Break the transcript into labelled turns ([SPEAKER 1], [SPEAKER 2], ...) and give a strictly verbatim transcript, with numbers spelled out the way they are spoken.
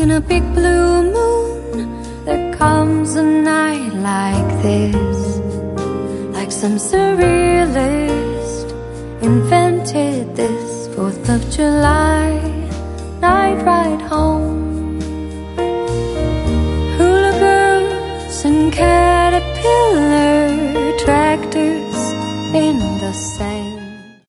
[SPEAKER 1] in a big blue moon, there comes a night like this, like some surrealist invented this Fourth of July night ride home. Hula girls and caterpillar tractors in the sand.